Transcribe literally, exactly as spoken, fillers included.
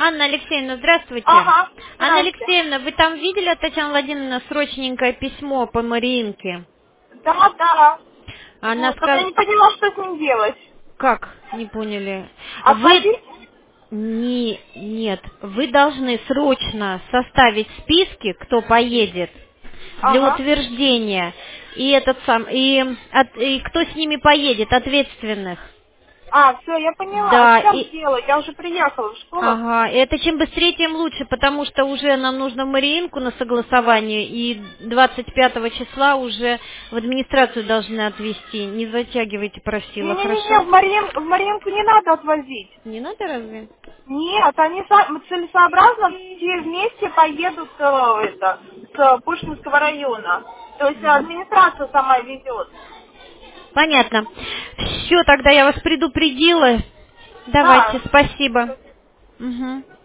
Анна Алексеевна, здравствуйте. Ага, Анна здрасте. Алексеевна, вы там видели от Татьяны Владимировны срочненькое письмо по Мариинке? Да, да. Она Вот, только я сказала... не поняла, что с ним делать. Как? Не поняли. Вы... Отвозить? Не, нет, вы должны срочно составить списки, кто поедет для Ага. утверждения, и этот сам, и, от- и кто с ними поедет, ответственных. А, все, я поняла. А Да, сейчас и, делать? Я уже приехала в школу. ага, это чем быстрее, тем лучше, потому что уже нам нужно в Мариинку на согласование, и двадцать пятого числа уже в администрацию должны отвезти. Не затягивайте, просила, Не-не-не, хорошо? в, Марин... в Маринку не надо отвозить. Не надо разве? Нет, они са- целесообразно все вместе поедут э, это, с Пушкинского района. То есть администрация сама везет. Понятно. Все, тогда я вас предупредила. Да. Давайте, спасибо. Мгм.